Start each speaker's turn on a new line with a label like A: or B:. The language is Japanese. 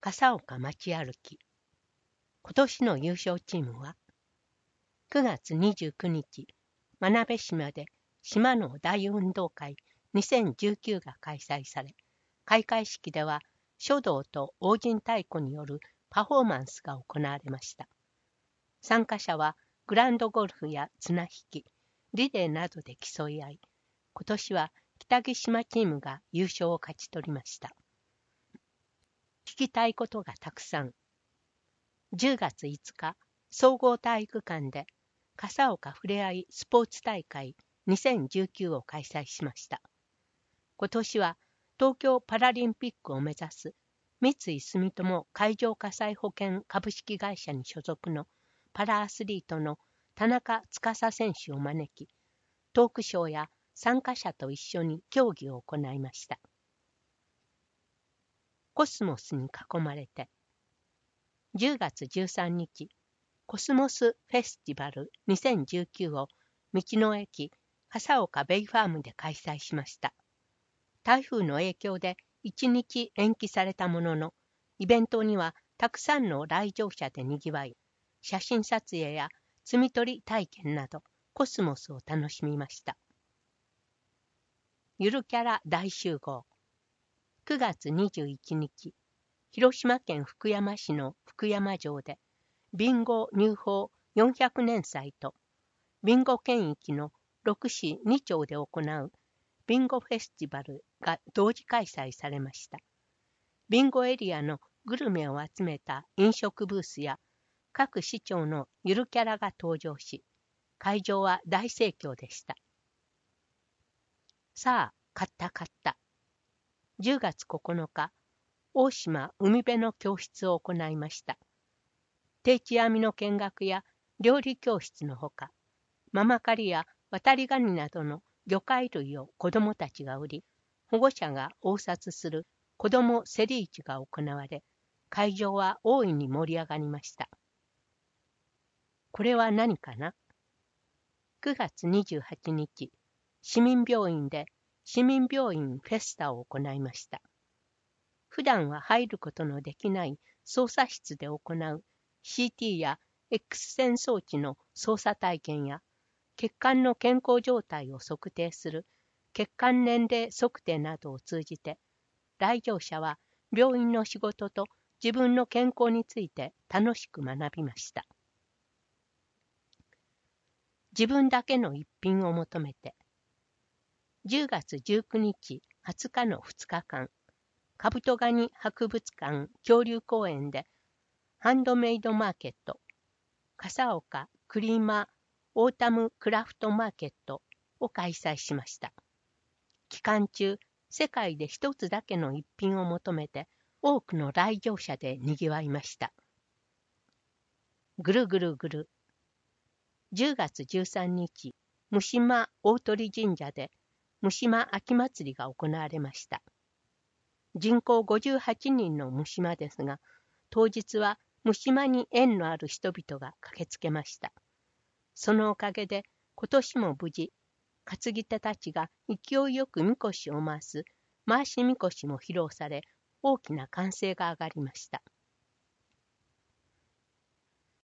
A: 笠岡町歩き。今年の優勝チームは、9月29日、真鍋島で島の大運動会2019が開催され、開会式では書道と王神太鼓によるパフォーマンスが行われました。参加者はグランドゴルフや綱引き、リレーなどで競い合い、今年は北木島チームが優勝を勝ち取りました。聞きたいことがたくさん。10月5日、総合体育館で笠岡ふれあいスポーツ大会2019を開催しました。今年は東京パラリンピックを目指す三井住友海上火災保険株式会社に所属のパラアスリートの田中司選手を招き、トークショーや参加者と一緒に競技を行いました。コスモスに囲まれて。10月13日、コスモスフェスティバル2019を道の駅笠岡ベイファームで開催しました。台風の影響で1日延期されたものの、イベントにはたくさんの来場者でにぎわい、写真撮影や摘み取り体験などコスモスを楽しみました。ゆるキャラ大集合。9月21日、広島県福山市の福山城で、ビンゴ入宝400年祭と、ビンゴ県域の6市2町で行うビンゴフェスティバルが同時開催されました。ビンゴエリアのグルメを集めた飲食ブースや、各市町のゆるキャラが登場し、会場は大盛況でした。さあ、買った。10月9日、大島海辺の教室を行いました。定置網の見学や料理教室のほか、ママカリや渡りガニなどの魚介類を子どもたちが売り、保護者が応札する子ども競り市が行われ、会場は大いに盛り上がりました。これは何かな？ 9 月28日、市民病院で市民病院フェスタを行いました。普段は入ることのできない操作室で行う CT や X 線装置の操作体験や血管の健康状態を測定する血管年齢測定などを通じて、来場者は病院の仕事と自分の健康について楽しく学びました。自分だけの一品を求めて。10月19日、20日の2日間、カブトガニ博物館恐竜公園でハンドメイドマーケット、笠岡クリーマーオータムクラフトマーケットを開催しました。期間中、世界で一つだけの一品を求めて多くの来場者でにぎわいました。ぐるぐるぐる。10月13日、三島大鳥神社で三島秋祭りが行われました。人口58人の三島ですが、当日は三島に縁のある人々が駆けつけました。そのおかげで今年も無事、担ぎ手たちが勢いよくみこしを回す回しみこしも披露され、大きな歓声が上がりました。